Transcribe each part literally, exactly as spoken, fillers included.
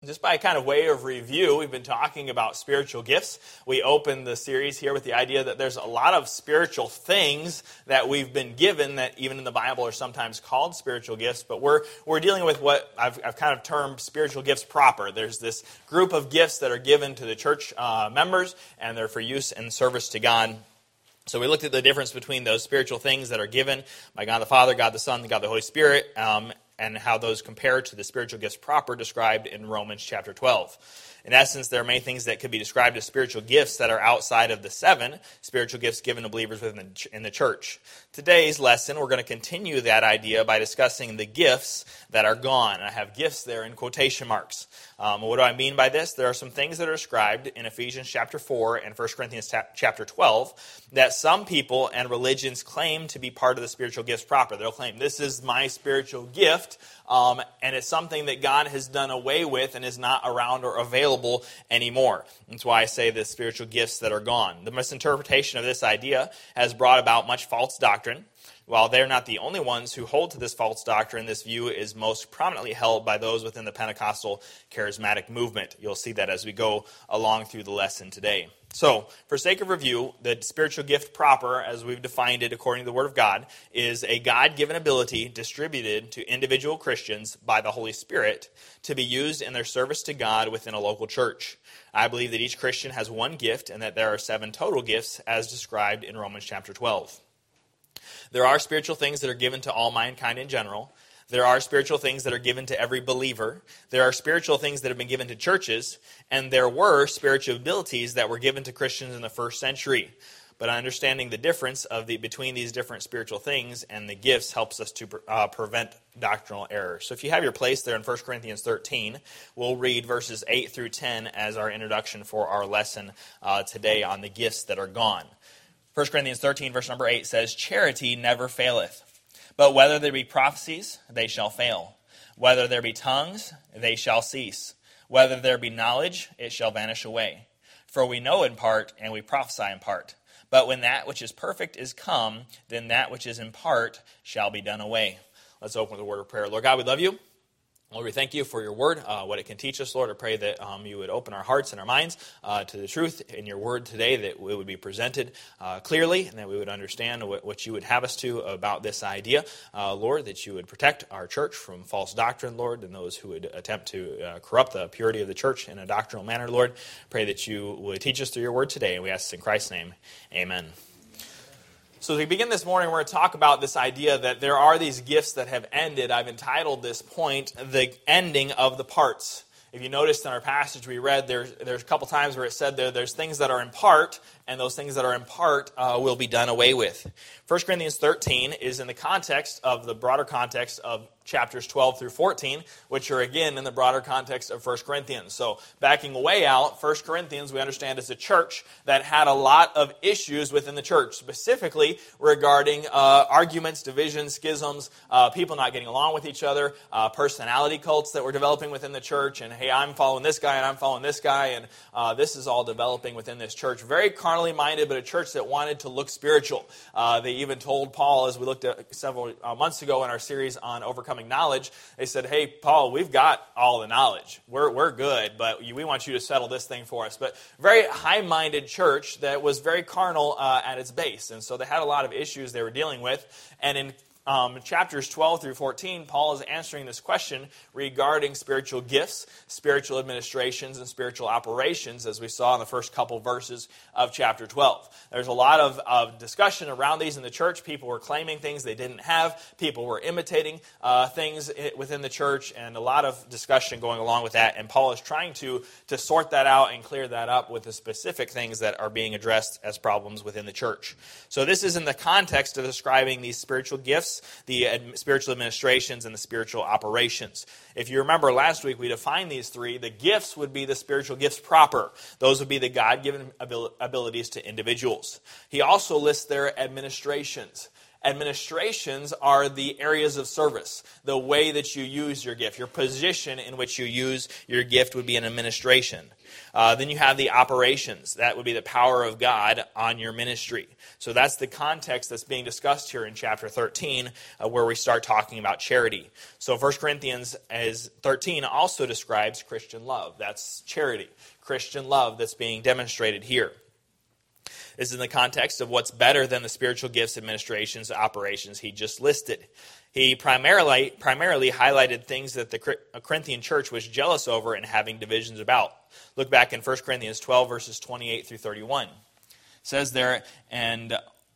Just by kind of way of review, we've been talking about spiritual gifts. We opened the series here with the idea that there's a lot of spiritual things that we've been given that even in the Bible are sometimes called spiritual gifts, but we're we're dealing with what I've, I've kind of termed spiritual gifts proper. There's this group of gifts that are given to the church uh, members, and they're for use and service to God. So we looked at the difference between those spiritual things that are given by God the Father, God the Son, God the Holy Spirit, um, and how those compare to the spiritual gifts proper described in Romans chapter twelve. In essence, there are many things that could be described as spiritual gifts that are outside of the seven spiritual gifts given to believers within the, in the church. Today's lesson, we're going to continue that idea by discussing the gifts that are gone. I have gifts there in quotation marks. Um, what do I mean by this? There are some things that are described in Ephesians chapter four and First Corinthians chapter twelve that some people and religions claim to be part of the spiritual gifts proper. They'll claim, this is my spiritual gift, um, and it's something that God has done away with and is not around or available anymore. That's why I say the spiritual gifts that are gone. The misinterpretation of this idea has brought about much false doctrine. While they're not the only ones who hold to this false doctrine, this view is most prominently held by those within the Pentecostal charismatic movement. You'll see that as we go along through the lesson today. So, for sake of review, the spiritual gift proper, as we've defined it according to the Word of God, is a God-given ability distributed to individual Christians by the Holy Spirit to be used in their service to God within a local church. I believe that each Christian has one gift and that there are seven total gifts as described in Romans chapter twelve. There are spiritual things that are given to all mankind in general. There are spiritual things that are given to every believer. There are spiritual things that have been given to churches. And there were spiritual abilities that were given to Christians in the first century. But understanding the difference of the between these different spiritual things and the gifts helps us to uh, prevent doctrinal error. So if you have your place there in First Corinthians thirteen, we'll read verses eight through ten as our introduction for our lesson uh, today on the gifts that are gone. First Corinthians thirteen, verse number eight says, "Charity never faileth. But whether there be prophecies, they shall fail. Whether there be tongues, they shall cease. Whether there be knowledge, it shall vanish away. For we know in part, and we prophesy in part. But when that which is perfect is come, then that which is in part shall be done away." Let's open with a word of prayer. Lord God, we love you. Lord, we thank you for your word, uh, what it can teach us, Lord. I pray that um, you would open our hearts and our minds uh, to the truth in your word today, that it would be presented uh, clearly, and that we would understand what, what you would have us to about this idea. Uh, Lord, that you would protect our church from false doctrine, Lord, and those who would attempt to uh, corrupt the purity of the church in a doctrinal manner, Lord. Pray that you would teach us through your word today, and we ask this in Christ's name. Amen. So as we begin this morning, we're going to talk about this idea that there are these gifts that have ended. I've entitled this point, "The Ending of the Parts." If you noticed in our passage we read, there's, there's a couple times where it said there, there's things that are in part, and those things that are in part uh, will be done away with. First Corinthians thirteen is in the context of the broader context of chapters twelve through fourteen, which are again in the broader context of First Corinthians. So backing way out, First Corinthians we understand is a church that had a lot of issues within the church, specifically regarding uh, arguments, divisions, schisms, uh, people not getting along with each other, uh, personality cults that were developing within the church, and hey, I'm following this guy and I'm following this guy, and uh, this is all developing within this church. Very carnally minded, but a church that wanted to look spiritual. Uh, they even told Paul, as we looked at several uh, months ago in our series on overcoming knowledge, they said, "Hey, Paul, we've got all the knowledge. We're we're good, but we want you to settle this thing for us." But very high-minded church that was very carnal uh, at its base. And so they had a lot of issues they were dealing with. And in Um, chapters twelve through fourteen, Paul is answering this question regarding spiritual gifts, spiritual administrations, and spiritual operations, as we saw in the first couple verses of chapter twelve. There's a lot of, of discussion around these in the church. People were claiming things they didn't have. People were imitating uh, things within the church, and a lot of discussion going along with that. And Paul is trying to, to sort that out and clear that up with the specific things that are being addressed as problems within the church. So this is in the context of describing these spiritual gifts, the spiritual administrations, and the spiritual operations. If you remember last week, we defined these three. The gifts would be the spiritual gifts proper. Those would be the God-given abil- abilities to individuals. He also lists their administrations. Administrations are the areas of service, the way that you use your gift. Your position in which you use your gift would be an administration. Uh, then you have the operations. That would be the power of God on your ministry. So that's the context that's being discussed here in chapter thirteen, uh, where we start talking about charity. So First Corinthians as thirteen also describes Christian love. That's charity, Christian love that's being demonstrated here. This is in the context of what's better than the spiritual gifts, administrations, operations he just listed. He primarily primarily highlighted things that the Corinthian church was jealous over and having divisions about. Look back in First Corinthians twelve, verses twenty-eight through thirty-one. It says there, and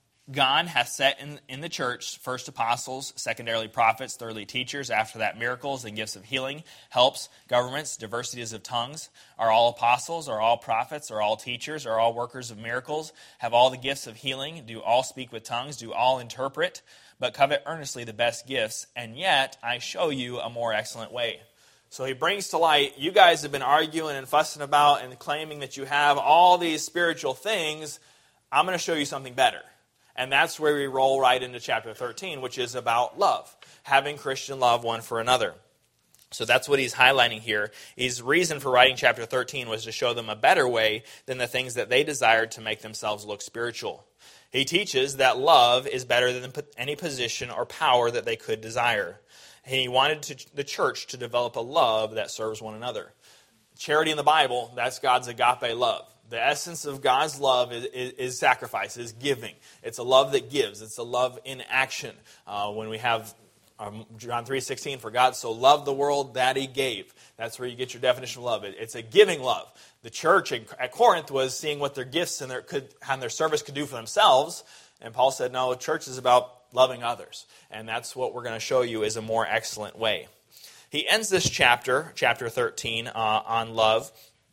God hath set in, in the church first apostles, secondarily prophets, thirdly teachers, after that miracles and gifts of healing, helps, governments, diversities of tongues. Are all apostles, are all prophets, are all teachers, are all workers of miracles, have all the gifts of healing, do all speak with tongues, do all interpret, but covet earnestly the best gifts, and yet I show you a more excellent way. So he brings to light, you guys have been arguing and fussing about and claiming that you have all these spiritual things. I'm going to show you something better. And that's where we roll right into chapter thirteen, which is about love, having Christian love one for another. So that's what he's highlighting here. His reason for writing chapter thirteen was to show them a better way than the things that they desired to make themselves look spiritual. He teaches that love is better than any position or power that they could desire. And he wanted to, the church to develop a love that serves one another. Charity in the Bible, that's God's agape love. The essence of God's love is, is, is sacrifice, is giving. It's a love that gives. It's a love in action. Uh, when we have um, John three sixteen, for God so loved the world that he gave. That's where you get your definition of love. It, it's a giving love. The church at Corinth was seeing what their gifts and their, could, and their service could do for themselves. And Paul said, no, the church is about loving others. And that's what we're going to show you is a more excellent way. He ends this chapter, chapter thirteen, uh, on love,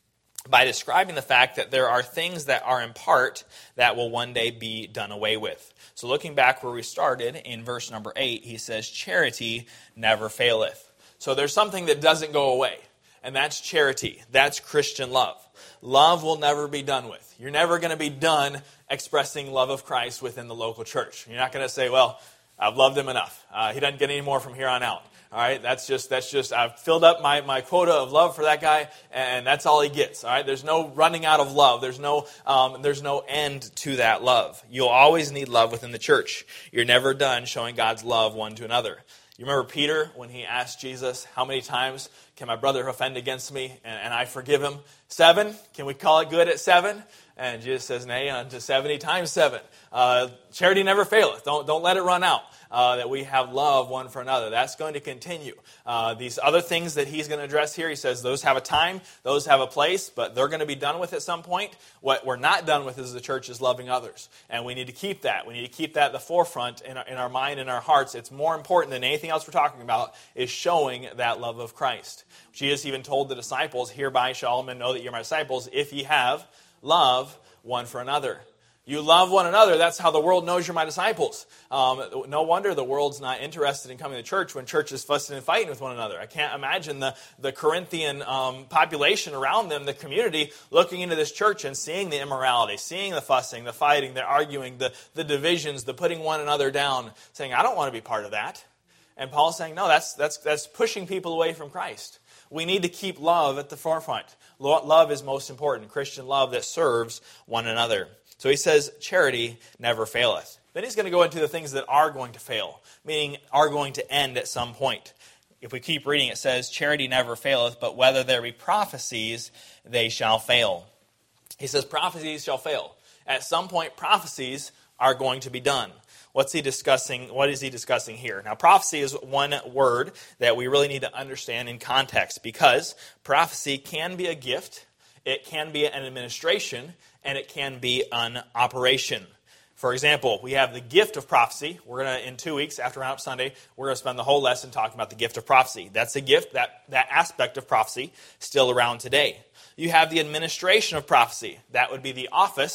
by describing the fact that there are things that are in part that will one day be done away with. So looking back where we started, in verse number eight, he says, charity never faileth. So there's something that doesn't go away, and that's charity. That's Christian love. Love will never be done with. You're never going to be done expressing love of Christ within the local church. You're not going to say, well, I've loved him enough. Uh, he doesn't get any more from here on out. All right, that's just, that's just, I've filled up my, my quota of love for that guy, and that's all he gets. All right, there's no running out of love. There's no, um, there's no end to that love. You'll always need love within the church. You're never done showing God's love one to another. You remember Peter when he asked Jesus, how many times can my brother offend against me and, and I forgive him? Seven? Can we call it good at seven? And Jesus says, nay, unto seventy times seven. Uh, charity never faileth. Don't, don't let it run out. Uh, that we have love one for another. That's going to continue. Uh, these other things that he's going to address here, he says those have a time, those have a place, but they're going to be done with at some point. What we're not done with as the church is loving others. And we need to keep that. We need to keep that at the forefront in our, in our mind and our hearts. It's more important than anything else we're talking about is showing that love of Christ. Jesus even told the disciples, hereby shall all men know that you're my disciples, if ye have love one for another. You love one another. That's how the world knows you're my disciples. Um, no wonder the world's not interested in coming to church when church is fussing and fighting with one another. I can't imagine the, the Corinthian um, population around them, the community, looking into this church and seeing the immorality, seeing the fussing, the fighting, the arguing, the, the divisions, the putting one another down, saying, I don't want to be part of that. And Paul's saying, no, that's, that's, that's pushing people away from Christ. We need to keep love at the forefront. Love is most important. Christian love that serves one another. So he says, charity never faileth. Then he's going to go into the things that are going to fail, meaning are going to end at some point. If we keep reading, it says, charity never faileth, but whether there be prophecies, they shall fail. He says, prophecies shall fail. At some point, prophecies are going to be done. What's he discussing? What is he discussing here? Now, prophecy is one word that we really need to understand in context, because prophecy can be a gift, it can be an administration, and it can be an operation. For example, we have the gift of prophecy. We're going to, in two weeks after Roundup Sunday, we're going to spend the whole lesson talking about the gift of prophecy. That's a gift, that, that aspect of prophecy, still around today. You have the administration of prophecy. That would be the office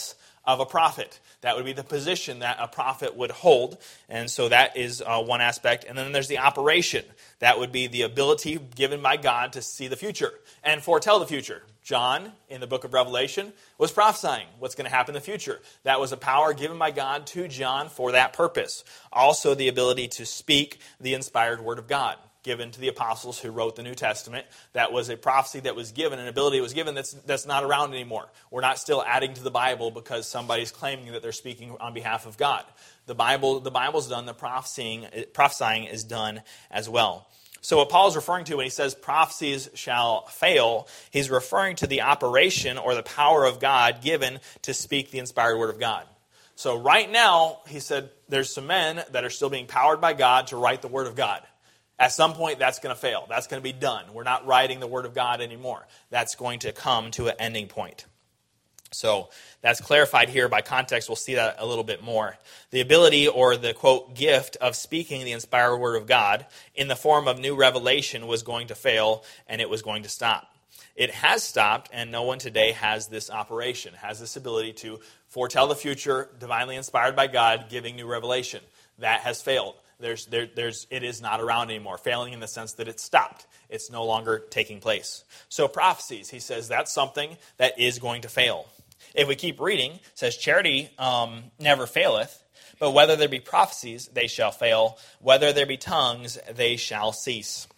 of a prophet. That would be the position that a prophet would hold. And so that is uh, one aspect. And then there's the operation. That would be the ability given by God to see the future and foretell the future. John, in the book of Revelation, was prophesying what's going to happen in the future. That was a power given by God to John for that purpose. Also, the ability to speak the inspired word of God, given to the apostles who wrote the New Testament. That was a prophecy that was given, an ability that was given that's that's not around anymore. We're not still adding to the Bible because somebody's claiming that they're speaking on behalf of God. The Bible, the Bible's done, the prophesying, prophesying is done as well. So what Paul is referring to when he says prophecies shall fail, he's referring to the operation or the power of God given to speak the inspired word of God. So right now, he said, there's some men that are still being powered by God to write the word of God. At some point, that's going to fail. That's going to be done. We're not writing the word of God anymore. That's going to come to an ending point. So that's clarified here by context. We'll see that a little bit more. The ability or the, quote, gift of speaking the inspired word of God in the form of new revelation was going to fail, and it was going to stop. It has stopped, and no one today has this operation, has this ability to foretell the future, divinely inspired by God, giving new revelation. That has failed. There's, there, there's, it is not around anymore, failing in the sense that it stopped. It's no longer taking place. So prophecies, he says, that's something that is going to fail. If we keep reading, it says, charity um, never faileth, but whether there be prophecies, they shall fail. Whether there be tongues, they shall cease.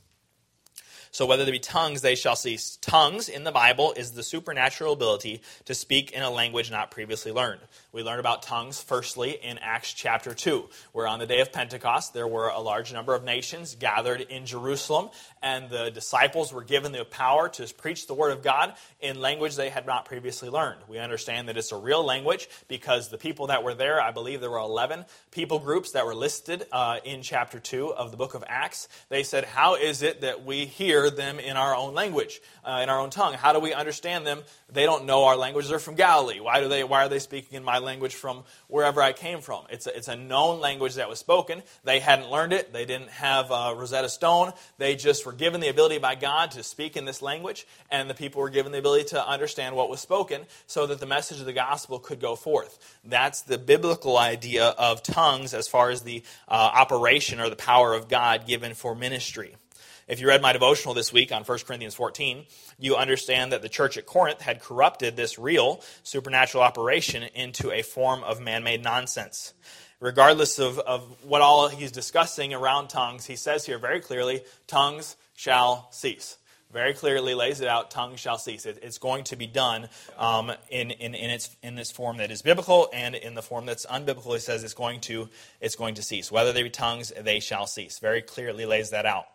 So whether there be tongues, they shall cease. Tongues in the Bible is the supernatural ability to speak in a language not previously learned. We learn about tongues firstly in Acts chapter two, where on the day of Pentecost there were a large number of nations gathered in Jerusalem, and the disciples were given the power to preach the word of God in language they had not previously learned. We understand that it's a real language because the people that were there, I believe there were eleven people groups that were listed uh, in chapter two of the book of Acts. They said, how is it that we hear them in our own language, uh, in our own tongue? How do we understand them? They don't know our language. They're from Galilee. Why do they? Why are they speaking in my language from wherever I came from? It's a, it's a known language that was spoken. They hadn't learned it. They didn't have uh, Rosetta Stone. They just were given the ability by God to speak in this language, and the people were given the ability to understand what was spoken so that the message of the gospel could go forth. That's the biblical idea of tongues as far as the uh, operation or the power of God given for ministry. If you read my devotional this week on First Corinthians fourteen, you understand that the church at Corinth had corrupted this real supernatural operation into a form of man-made nonsense. Regardless of, of what all he's discussing around tongues, he says here very clearly, tongues shall cease. Very clearly lays it out, tongues shall cease. It, it's going to be done um, in, in, in, its, in this form that is biblical, and in the form that's unbiblical, he says it's going to, it's going to cease. Whether they be tongues, they shall cease. Very clearly lays that out.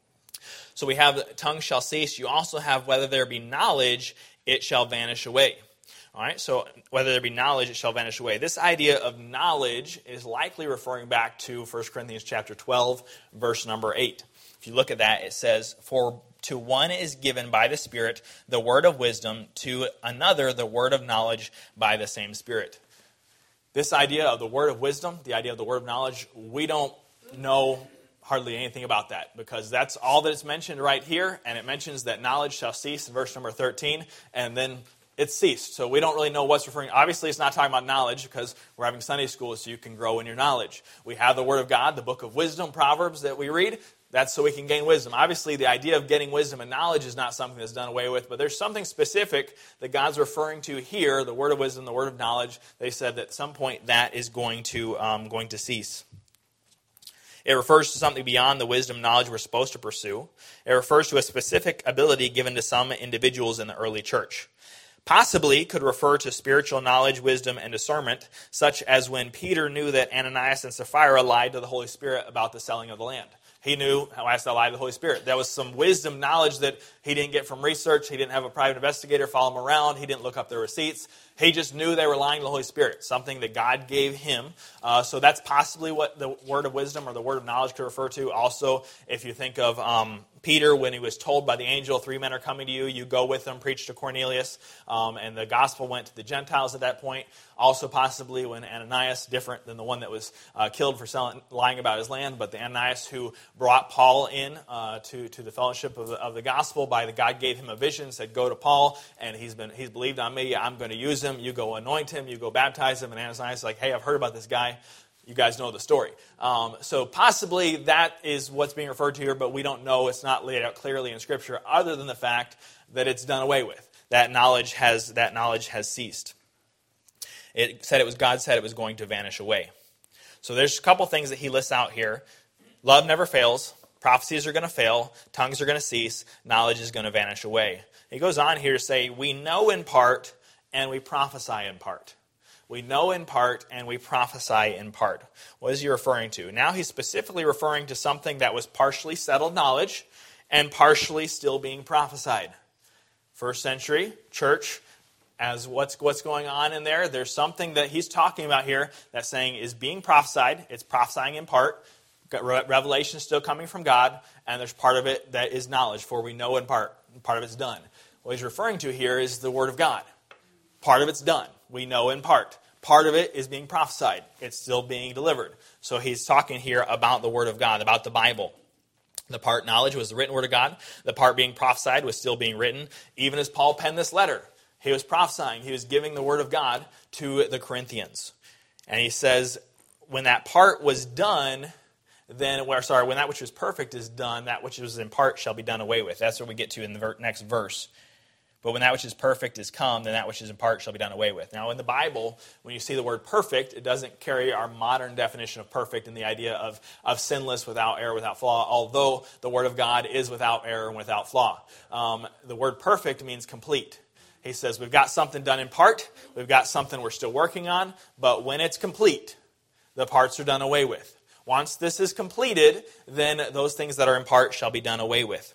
So we have tongues shall cease. You also have whether there be knowledge, it shall vanish away. All right, so whether there be knowledge, it shall vanish away. This idea of knowledge is likely referring back to First Corinthians chapter twelve, verse number eight. If you look at that, it says, for to one is given by the Spirit the word of wisdom, to another the word of knowledge by the same Spirit. This idea of the word of wisdom, the idea of the word of knowledge, we don't know hardly anything about that, because that's all that it's mentioned right here, and it mentions that knowledge shall cease in verse number thirteen, and then it's ceased. So we don't really know what's referring. Obviously, it's not talking about knowledge, because we're having Sunday school so you can grow in your knowledge. We have the Word of God, the book of wisdom, Proverbs, that we read. That's so we can gain wisdom. Obviously, the idea of getting wisdom and knowledge is not something that's done away with, but there's something specific that God's referring to here, the word of wisdom, the word of knowledge. They said that at some point that is going to um, going to cease. It refers to something beyond the wisdom and knowledge we're supposed to pursue. It refers to a specific ability given to some individuals in the early church. Possibly could refer to spiritual knowledge, wisdom, and discernment, such as when Peter knew that Ananias and Sapphira lied to the Holy Spirit about the selling of the land. He knew how I lied to the Holy Spirit. There was some wisdom, knowledge that he didn't get from research. He didn't have a private investigator follow him around. He didn't look up their receipts. He just knew they were lying to the Holy Spirit, something that God gave him. Uh, so that's possibly what the word of wisdom or the word of knowledge could refer to. Also, if you think of um, Peter, when he was told by the angel, three men are coming to you, you go with them, preach to Cornelius, um, and the gospel went to the Gentiles at that point. Also possibly when Ananias, different than the one that was uh, killed for selling, lying about his land, but the Ananias who brought Paul in uh, to, to the fellowship of the, of the gospel, by the God gave him a vision, said, go to Paul, and he's been he's believed on me, I'm going to use him, you go anoint him, you go baptize him, and Ananias is like, hey, I've heard about this guy. You guys know the story. Um, so possibly that is what's being referred to here, but we don't know. It's not laid out clearly in Scripture, other than the fact that it's done away with. That knowledge has that knowledge has ceased. It said it was God said it was going to vanish away. So there's a couple things that he lists out here. Love never fails. Prophecies are going to fail. Tongues are going to cease. Knowledge is going to vanish away. He goes on here to say, we know in part and we prophesy in part. We know in part and we prophesy in part. What is he referring to? Now he's specifically referring to something that was partially settled knowledge and partially still being prophesied. First century church, as what's what's going on in there, there's something that he's talking about here that's saying is being prophesied. It's prophesying in part. Revelation is still coming from God, and there's part of it that is knowledge, for we know in part, and part of it's done. What he's referring to here is the Word of God. Part of it's done. We know in part. Part of it is being prophesied. It's still being delivered. So he's talking here about the Word of God, about the Bible. The part knowledge was the written Word of God. The part being prophesied was still being written. Even as Paul penned this letter, he was prophesying. He was giving the Word of God to the Corinthians. And he says, when that part was done, then, or sorry, when that which was perfect is done, that which was in part shall be done away with. That's what we get to in the ver- next verse. But when that which is perfect is come, then that which is in part shall be done away with. Now, in the Bible, when you see the word perfect, it doesn't carry our modern definition of perfect in the idea of, of sinless, without error, without flaw, although the Word of God is without error and without flaw. Um, the word perfect means complete. He says, we've got something done in part, we've got something we're still working on, but when it's complete, the parts are done away with. Once this is completed, then those things that are in part shall be done away with.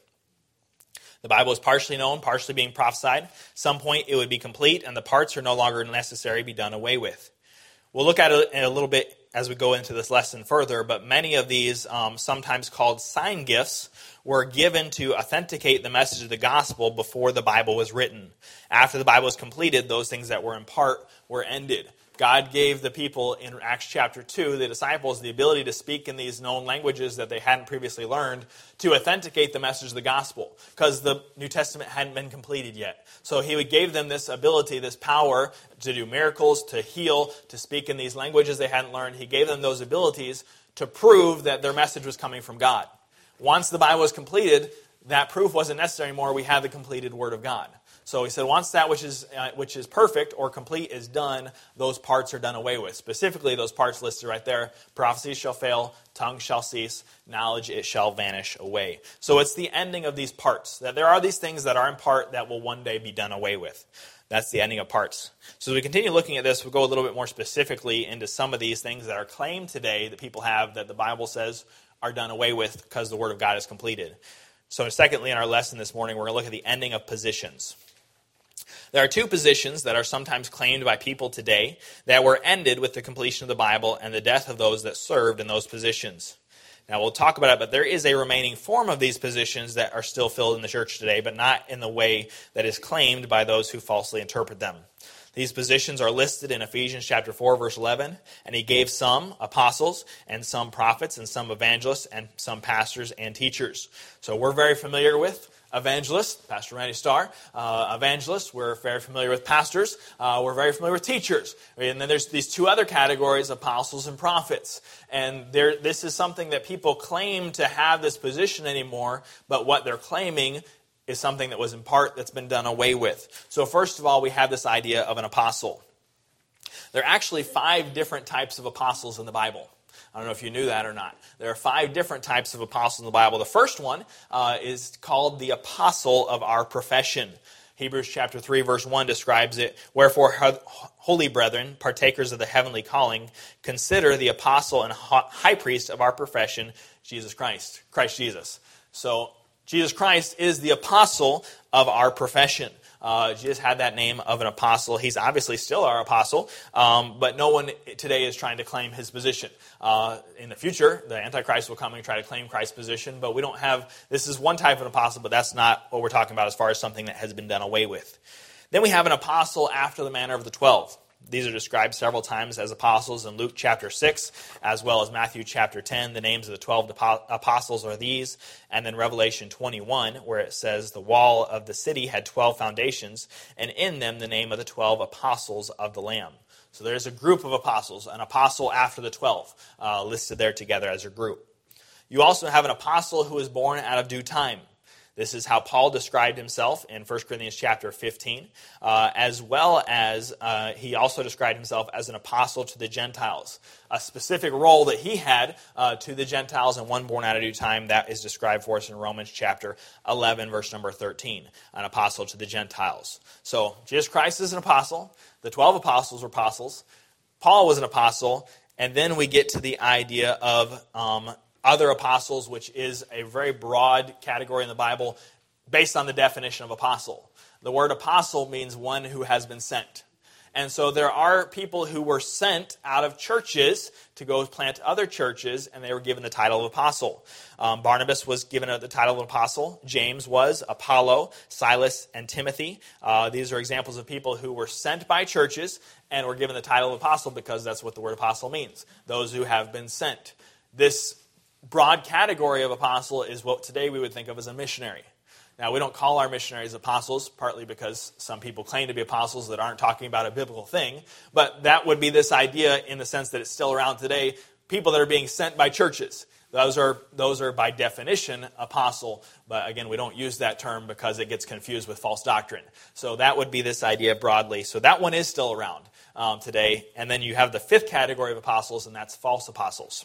The Bible is partially known, partially being prophesied. Some point it would be complete, and the parts are no longer necessary, be done away with. We'll look at it in a little bit as we go into this lesson further, but many of these, um, sometimes called sign gifts, were given to authenticate the message of the gospel before the Bible was written. After the Bible was completed, those things that were in part were ended. God gave the people in Acts chapter two, the disciples, the ability to speak in these known languages that they hadn't previously learned to authenticate the message of the gospel, because the New Testament hadn't been completed yet. So he gave them this ability, this power to do miracles, to heal, to speak in these languages they hadn't learned. He gave them those abilities to prove that their message was coming from God. Once the Bible was completed, that proof wasn't necessary anymore. We had the completed Word of God. So he said, once that which is uh, which is perfect or complete is done, those parts are done away with. Specifically, those parts listed right there: prophecies shall fail, tongues shall cease, knowledge it shall vanish away. So it's the ending of these parts. That there are these things that are in part that will one day be done away with. That's the ending of parts. So as we continue looking at this, we'll go a little bit more specifically into some of these things that are claimed today that people have that the Bible says are done away with because the Word of God is completed. So secondly, in our lesson this morning, we're going to look at the ending of positions. There are two positions that are sometimes claimed by people today that were ended with the completion of the Bible and the death of those that served in those positions. Now, we'll talk about it, but there is a remaining form of these positions that are still filled in the church today, but not in the way that is claimed by those who falsely interpret them. These positions are listed in Ephesians chapter four, verse eleven, and he gave some apostles, and some prophets, and some evangelists, and some pastors and teachers. So we're very familiar with evangelists, Pastor Randy Starr, uh, evangelists. We're very familiar with pastors. Uh, we're very familiar with teachers. And then there's these two other categories, apostles and prophets. And there, this is something that people claim to have this position anymore, but what they're claiming is something that was in part that's been done away with. So first of all, we have this idea of an apostle. There are actually five different types of apostles in the Bible. I don't know if you knew that or not. There are five different types of apostles in the Bible. The first one uh, is called the apostle of our profession. Hebrews chapter three, verse one describes it. Wherefore, holy brethren, partakers of the heavenly calling, consider the apostle and high priest of our profession, Jesus Christ. Christ Jesus. So, Jesus Christ is the apostle of our profession. Uh, Jesus had that name of an apostle. He's obviously still our apostle, um, but no one today is trying to claim his position. Uh, in the future, the Antichrist will come and try to claim Christ's position, but we don't have, this is one type of apostle, but that's not what we're talking about as far as something that has been done away with. Then we have an apostle after the manner of the twelve. These are described several times as apostles in Luke chapter six, as well as Matthew chapter ten. The names of the twelve apostles are these. And then Revelation twenty-one, where it says, the wall of the city had twelve foundations, and in them the name of the twelve apostles of the Lamb. So there's a group of apostles, an apostle after the twelve, uh, listed there together as a group. You also have an apostle who is born out of due time. This is how Paul described himself in First Corinthians chapter fifteen, uh, as well as uh, he also described himself as an apostle to the Gentiles, a specific role that he had uh, to the Gentiles and one born out of due time. That is described for us in Romans chapter eleven, verse number thirteen, an apostle to the Gentiles. So Jesus Christ is an apostle. The twelve apostles were apostles. Paul was an apostle. And then we get to the idea of um, other apostles, which is a very broad category in the Bible based on the definition of apostle. The word apostle means one who has been sent. And so there are people who were sent out of churches to go plant other churches, and they were given the title of apostle. Um, Barnabas was given the title of apostle. James was. Apollo, Silas, and Timothy. Uh, these are examples of people who were sent by churches and were given the title of apostle because that's what the word apostle means. Those who have been sent. This broad category of apostle is what today we would think of as a missionary. Now, we don't call our missionaries apostles, partly because some people claim to be apostles that aren't talking about a biblical thing, but that would be this idea in the sense that it's still around today, people that are being sent by churches. Those are, those are by definition apostle, but again, we don't use that term because it gets confused with false doctrine. So that would be this idea broadly. So that one is still around um, today. And then you have the fifth category of apostles, and that's false apostles.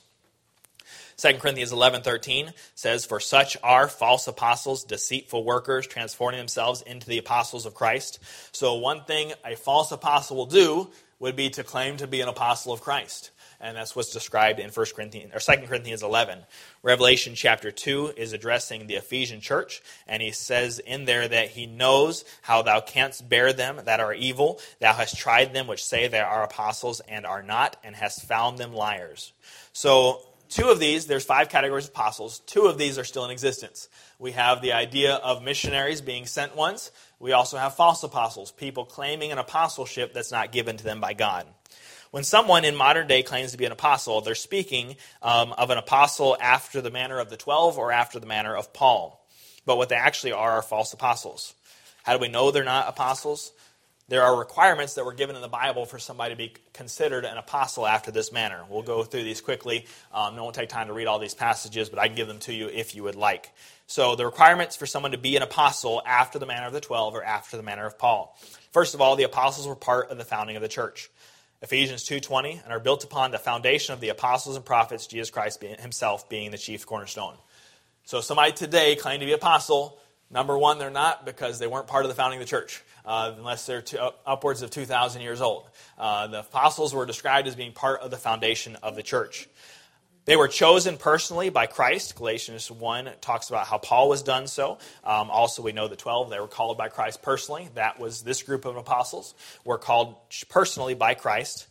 Second Corinthians eleven thirteen says, for such are false apostles, deceitful workers, transforming themselves into the apostles of Christ. So one thing a false apostle will do would be to claim to be an apostle of Christ. And that's what's described in First Corinthians or Second Corinthians eleven. Revelation chapter two is addressing the Ephesian church, and he says in there that he knows how thou canst bear them that are evil. Thou hast tried them which say they are apostles and are not, and hast found them liars. So two of these, there's five categories of apostles. Two of these are still in existence. We have the idea of missionaries being sent ones. We also have false apostles, people claiming an apostleship that's not given to them by God. When someone in modern day claims to be an apostle, they're speaking um, of an apostle after the manner of the twelve or after the manner of Paul. But what they actually are are false apostles. How do we know they're not apostles? There are requirements that were given in the Bible for somebody to be considered an apostle after this manner. We'll go through these quickly. Um, no one will take time to read all these passages, but I can give them to you if you would like. So the requirements for someone to be an apostle after the manner of the twelve or after the manner of Paul. First of all, the apostles were part of the founding of the church. Ephesians two twenty, and are built upon the foundation of the apostles and prophets, Jesus Christ being, himself being the chief cornerstone. So somebody today claim to be apostle. Number one, they're not, because they weren't part of the founding of the church, uh, unless they're two, uh, upwards of two thousand years old. Uh, the apostles were described as being part of the foundation of the church. They were chosen personally by Christ. Galatians one talks about how Paul was done so. Um, also, we know the twelve, they were called by Christ personally. That was this group of apostles, were called personally by Christ.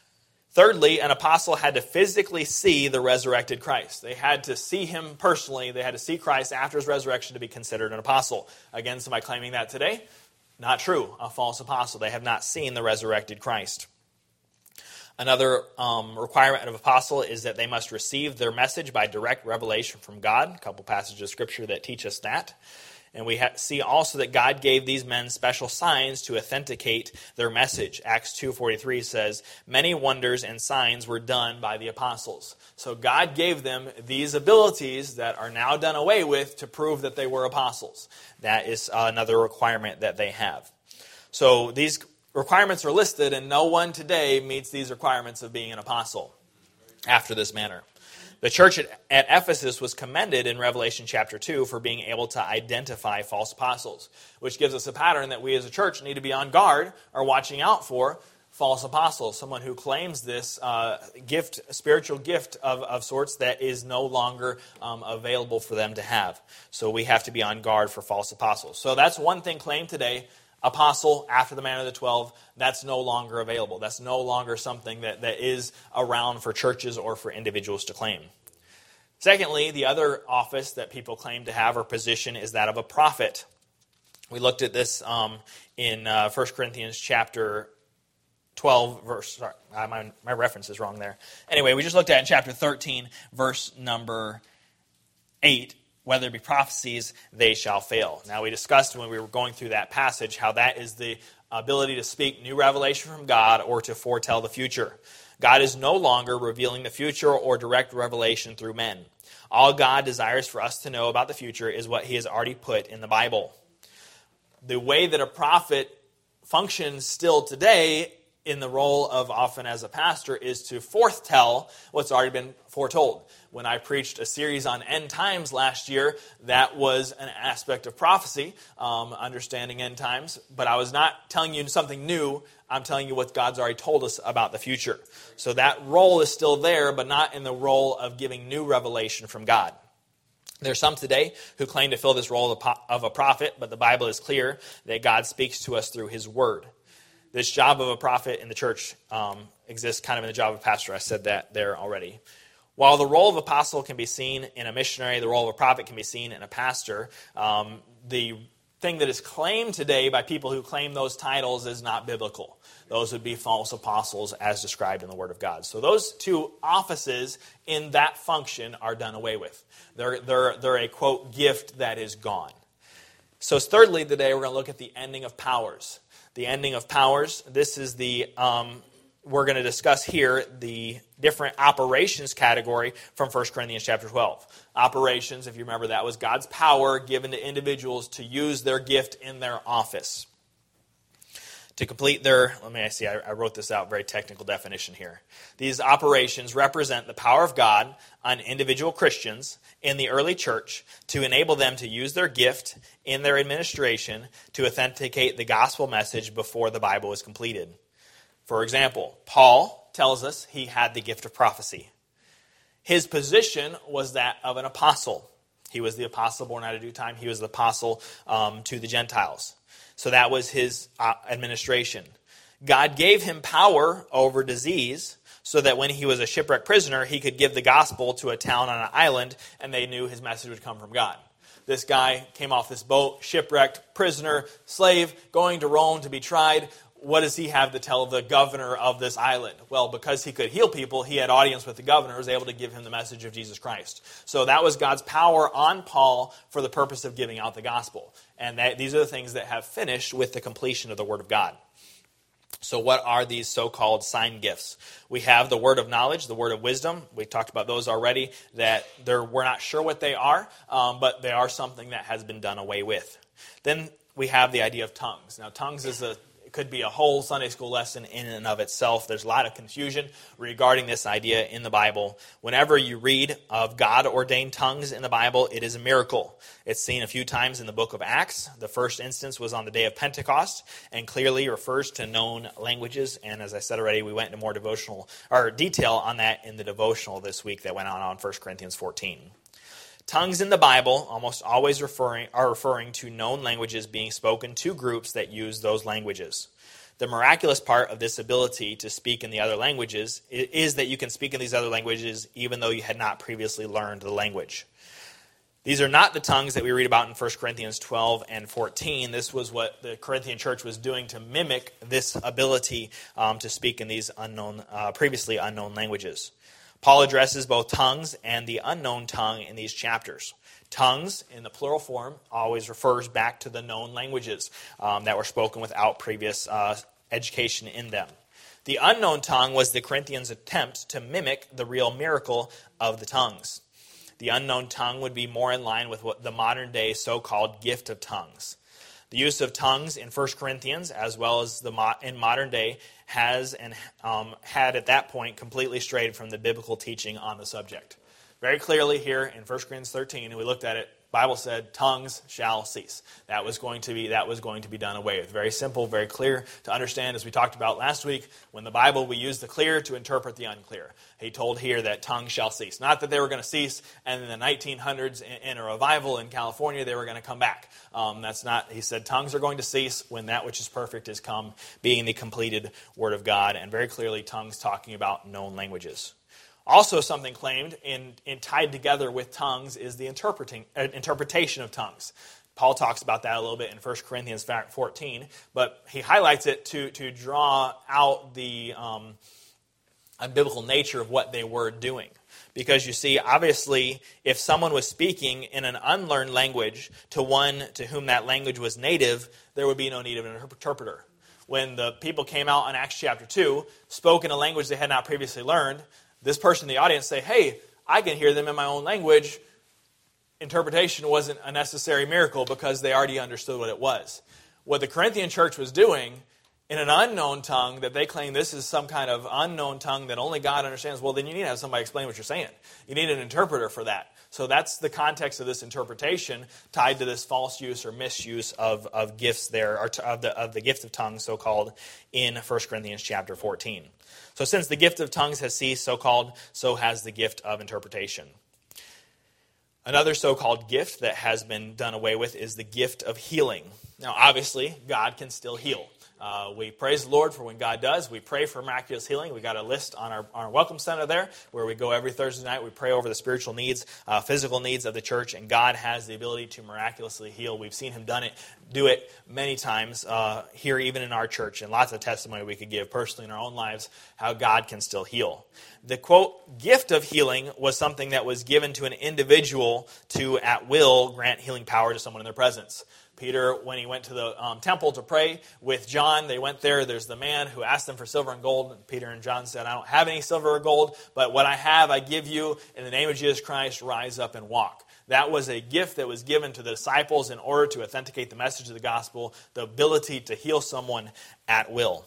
Thirdly, an apostle had to physically see the resurrected Christ. They had to see him personally. They had to see Christ after his resurrection to be considered an apostle. Again, somebody claiming that today? Not true. A false apostle. They have not seen the resurrected Christ. Another um, requirement of apostle is that they must receive their message by direct revelation from God. A couple passages of Scripture that teach us that. And we ha- see also that God gave these men special signs to authenticate their message. Acts two forty-three says, many wonders and signs were done by the apostles. So God gave them these abilities that are now done away with to prove that they were apostles. That is another requirement that they have. So these requirements are listed, and no one today meets these requirements of being an apostle after this manner. The church at, at Ephesus was commended in Revelation chapter two for being able to identify false apostles, which gives us a pattern that we as a church need to be on guard or watching out for false apostles, someone who claims this uh, gift, spiritual gift of, of sorts that is no longer um, available for them to have. So we have to be on guard for false apostles. So that's one thing claimed today. apostle after the manner of the twelve, that's no longer available. That's no longer something that, that is around for churches or for individuals to claim. Secondly, the other office that people claim to have or position is that of a prophet. We looked at this um, in uh, First Corinthians chapter twelve, verse, sorry, my, my reference is wrong there. Anyway, we just looked at in chapter thirteen, verse number eight, whether it be prophecies, they shall fail. Now, we discussed when we were going through that passage how that is the ability to speak new revelation from God or to foretell the future. God is no longer revealing the future or direct revelation through men. All God desires for us to know about the future is what he has already put in the Bible. The way that a prophet functions still today in the role of often as a pastor is to foretell what's already been foretold. When I preached a series on end times last year, that was an aspect of prophecy, um, understanding end times, but I was not telling you something new. I'm telling you what God's already told us about the future. So that role is still there, but not in the role of giving new revelation from God. There's some today who claim to fill this role of a prophet, but the Bible is clear that God speaks to us through his word. This job of a prophet in the church um, exists kind of in the job of a pastor. I said that there already. While the role of apostle can be seen in a missionary, the role of a prophet can be seen in a pastor, um, the thing that is claimed today by people who claim those titles is not biblical. Those would be false apostles as described in the Word of God. So those two offices in that function are done away with. They're, they're, they're a, quote, gift that is gone. So thirdly, today we're going to look at the ending of powers. The ending of powers, this is the, um, we're going to discuss here the different operations category from First Corinthians chapter twelve. Operations, if you remember, that was God's power given to individuals to use their gift in their office. To complete their, let me see, I, I wrote this out, very technical definition here. These operations represent the power of God on individual Christians in the early church to enable them to use their gift in their administration to authenticate the gospel message before the Bible is completed. For example, Paul tells us he had the gift of prophecy. His position was that of an apostle. He was the apostle born out of due time. He was the apostle um, to the Gentiles. So that was his uh, administration. God gave him power over disease so that when he was a shipwrecked prisoner, he could give the gospel to a town on an island, and they knew his message would come from God. This guy came off this boat, shipwrecked, prisoner, slave, going to Rome to be tried. What does he have to tell the governor of this island? Well, because he could heal people, he had audience with the governor, was able to give him the message of Jesus Christ. So that was God's power on Paul for the purpose of giving out the gospel. And that, these are the things that have finished with the completion of the Word of God. So what are these so-called sign gifts? We have the word of knowledge, the word of wisdom. We talked about those already, that they're, we're not sure what they are, um, but they are something that has been done away with. Then we have the idea of tongues. Now, tongues is a It could be a whole Sunday school lesson in and of itself. There's a lot of confusion regarding this idea in the Bible. Whenever you read of God-ordained tongues in the Bible, it is a miracle. It's seen a few times in the book of Acts. The first instance was on the day of Pentecost and clearly refers to known languages. And as I said already, we went into more devotional or detail on that in the devotional this week that went on on First Corinthians fourteen. Tongues in the Bible almost always referring are referring to known languages being spoken to groups that use those languages. The miraculous part of this ability to speak in the other languages is that you can speak in these other languages even though you had not previously learned the language. These are not the tongues that we read about in First Corinthians twelve and fourteen. This was what the Corinthian church was doing to mimic this ability um, to speak in these unknown, uh, previously unknown languages. Paul addresses both tongues and the unknown tongue in these chapters. Tongues, in the plural form, always refers back to the known languages um, that were spoken without previous uh, education in them. The unknown tongue was the Corinthians' attempt to mimic the real miracle of the tongues. The unknown tongue would be more in line with what the modern-day so-called gift of tongues. The use of tongues in First Corinthians, as well as the mo- in modern day, has and um, had at that point completely strayed from the biblical teaching on the subject. Very clearly here in First Corinthians thirteen, and we looked at it Bible said tongues shall cease. That was going to be that was going to be done away with. Very simple, very clear to understand, as we talked about last week. When the Bible, we use the clear to interpret the unclear. He told here that tongues shall cease. Not that they were going to cease, and in the nineteen hundreds, in, in a revival in California, they were going to come back. Um, that's not. He said tongues are going to cease when that which is perfect is come, being the completed Word of God, and very clearly tongues talking about known languages. Also, something claimed and tied together with tongues is the interpreting uh, interpretation of tongues. Paul talks about that a little bit in First Corinthians fourteen, but he highlights it to, to draw out the um, unbiblical nature of what they were doing. Because you see, obviously, if someone was speaking in an unlearned language to one to whom that language was native, there would be no need of an interpreter. When the people came out in Acts chapter two, spoke in a language they had not previously learned, this person in the audience say, hey, I can hear them in my own language. Interpretation wasn't a necessary miracle because they already understood what it was. What the Corinthian church was doing in an unknown tongue that they claim this is some kind of unknown tongue that only God understands, well, then you need to have somebody explain what you're saying. You need an interpreter for that. So that's the context of this interpretation tied to this false use or misuse of, of gifts there, or of the, of the gift of tongues, so-called, in First Corinthians chapter fourteen. So since the gift of tongues has ceased, so-called, so has the gift of interpretation. Another so-called gift that has been done away with is the gift of healing. Now, obviously, God can still heal. Uh, we praise the Lord for when God does. We pray for miraculous healing. We've got a list on our, our Welcome Center there where we go every Thursday night. We pray over the spiritual needs, uh, physical needs of the church, and God has the ability to miraculously heal. We've seen Him done it, do it many times uh, here, even in our church, and lots of testimony we could give personally in our own lives how God can still heal. The, quote, gift of healing was something that was given to an individual to, at will, grant healing power to someone in their presence. Peter, when he went to the um, temple to pray with John, they went there. There's the man who asked them for silver and gold. And Peter and John said, I don't have any silver or gold, but what I have I give you. In the name of Jesus Christ, rise up and walk. That was a gift that was given to the disciples in order to authenticate the message of the gospel, the ability to heal someone at will.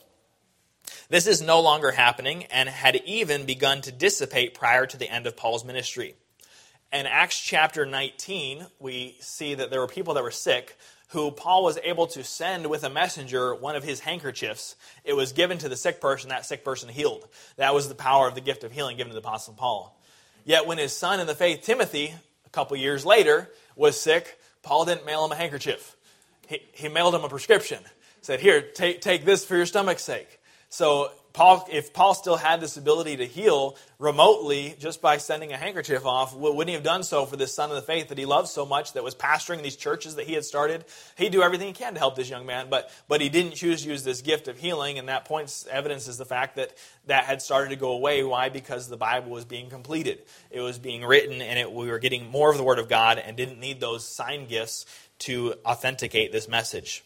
This is no longer happening and had even begun to dissipate prior to the end of Paul's ministry. In Acts chapter nineteen, we see that there were people that were sick who Paul was able to send with a messenger one of his handkerchiefs. It was given to the sick person, that sick person healed. That was the power of the gift of healing given to the Apostle Paul. Yet when his son in the faith, Timothy, a couple years later, was sick, Paul didn't mail him a handkerchief. He, he mailed him a prescription. Said, here, take, take this for your stomach's sake. So Paul, if Paul still had this ability to heal remotely just by sending a handkerchief off, wouldn't he have done so for this son of the faith that he loved so much, that was pastoring these churches that he had started? He'd do everything he can to help this young man, but but he didn't choose to use this gift of healing, and that points evidence is the fact that that had started to go away. Why? Because the Bible was being completed. It was being written, and it, we were getting more of the Word of God and didn't need those sign gifts to authenticate this message.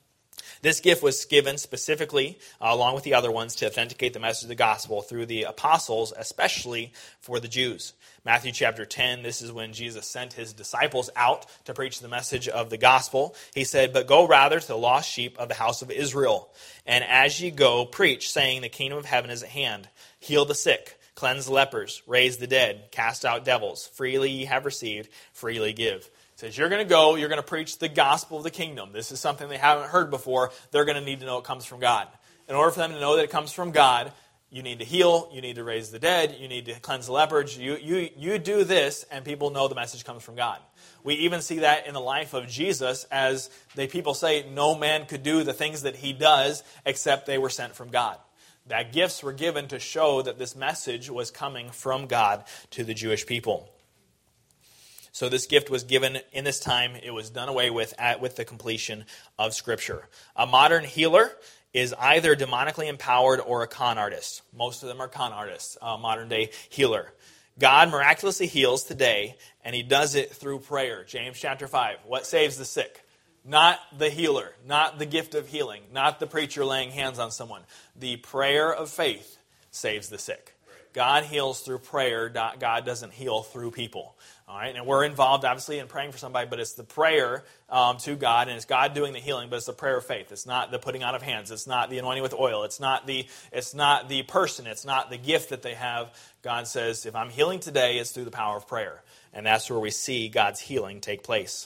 This gift was given specifically, uh, along with the other ones, to authenticate the message of the gospel through the apostles, especially for the Jews. Matthew chapter ten, this is when Jesus sent his disciples out to preach the message of the gospel. He said, but go rather to the lost sheep of the house of Israel. And as ye go, preach, saying, the kingdom of heaven is at hand. Heal the sick, cleanse the lepers, raise the dead, cast out devils. Freely ye have received, freely give. Says you're going to go, you're going to preach the gospel of the kingdom. This is something they haven't heard before. They're going to need to know it comes from God. In order for them to know that it comes from God, you need to heal, you need to raise the dead, you need to cleanse the lepers. You, you, you do this, and people know the message comes from God. We even see that in the life of Jesus, as the people say no man could do the things that he does except they were sent from God. That gifts were given to show that this message was coming from God to the Jewish people. So this gift was given in this time. It was done away with at, with the completion of Scripture. A modern healer is either demonically empowered or a con artist. Most of them are con artists, a modern-day healer. God miraculously heals today, and he does it through prayer. James chapter five, what saves the sick? Not the healer, not the gift of healing, not the preacher laying hands on someone. The prayer of faith saves the sick. God heals through prayer. God doesn't heal through people. All right, and we're involved, obviously, in praying for somebody, but it's the prayer um, to God, and it's God doing the healing, but it's the prayer of faith. It's not the putting out of hands. It's not the anointing with oil. It's not the it's not the person. It's not the gift that they have. God says, if I'm healing today, it's through the power of prayer. And that's where we see God's healing take place.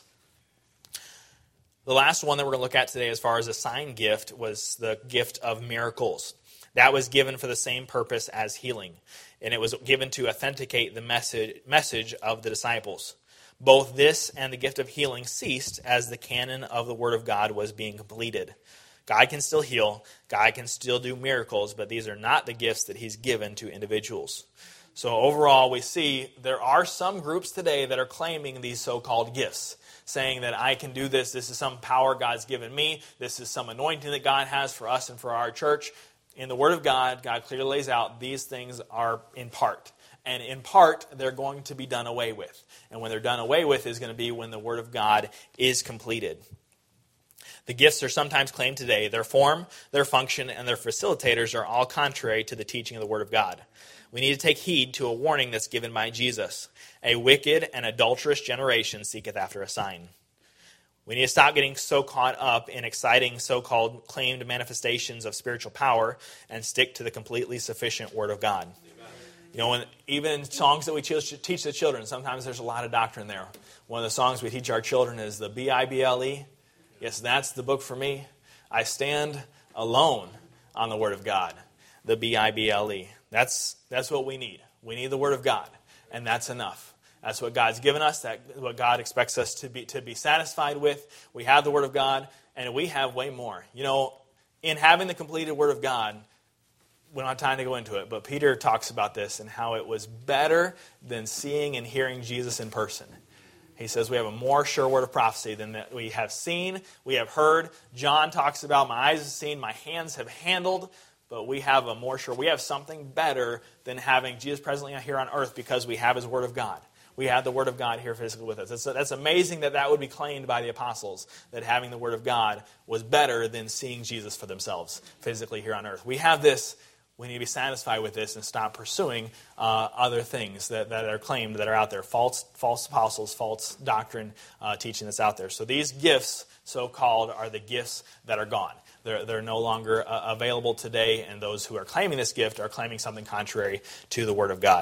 The last one that we're going to look at today as far as a sign gift was the gift of miracles. That was given for the same purpose as healing, and it was given to authenticate the message, message of the disciples. Both this and the gift of healing ceased as the canon of the Word of God was being completed. God can still heal, God can still do miracles, but these are not the gifts that He's given to individuals. So overall, we see there are some groups today that are claiming these so-called gifts, saying that I can do this, this is some power God's given me, this is some anointing that God has for us and for our church. In the Word of God, God clearly lays out these things are in part. And in part, they're going to be done away with. And when they're done away with is going to be when the Word of God is completed. The gifts are sometimes claimed today. Their form, their function, and their facilitators are all contrary to the teaching of the Word of God. We need to take heed to a warning that's given by Jesus. A wicked and adulterous generation seeketh after a sign. We need to stop getting so caught up in exciting so-called claimed manifestations of spiritual power and stick to the completely sufficient Word of God. Amen. You know, when, even in songs that we teach the children, sometimes there's a lot of doctrine there. One of the songs we teach our children is the B I B L E. Yes, that's the book for me. I stand alone on the Word of God. The B I B L E. That's, that's what we need. We need the Word of God, and that's enough. That's what God's given us, that's what God expects us to be to be satisfied with. We have the Word of God, and we have way more. You know, in having the completed Word of God, we don't have time to go into it, but Peter talks about this and how it was better than seeing and hearing Jesus in person. He says we have a more sure word of prophecy than that we have seen, we have heard. John talks about my eyes have seen, my hands have handled, but we have a more sure, we have something better than having Jesus presently here on earth because we have His Word of God. We have the Word of God here physically with us. It's, that's amazing that that would be claimed by the apostles, that having the Word of God was better than seeing Jesus for themselves physically here on earth. We have this. We need to be satisfied with this and stop pursuing uh, other things that, that are claimed that are out there. False, false apostles, false doctrine uh, teaching that's out there. So these gifts, so-called, are the gifts that are gone. They're, they're no longer uh, available today, and those who are claiming this gift are claiming something contrary to the Word of God.